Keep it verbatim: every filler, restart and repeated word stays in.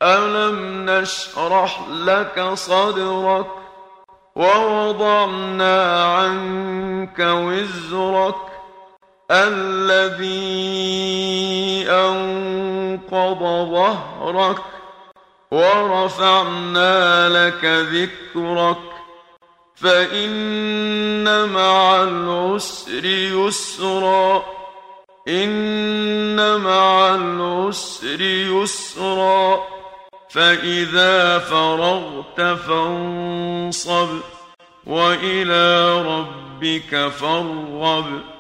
ألم نشرح لك صدرك ووضعنا عنك وزرك الذي أنقض ظهرك ورفعنا لك ذكرك فإن مع العسر يسرا إن مع العسر يسرا فإذا فرغت فانصب وإلى ربك فارغب.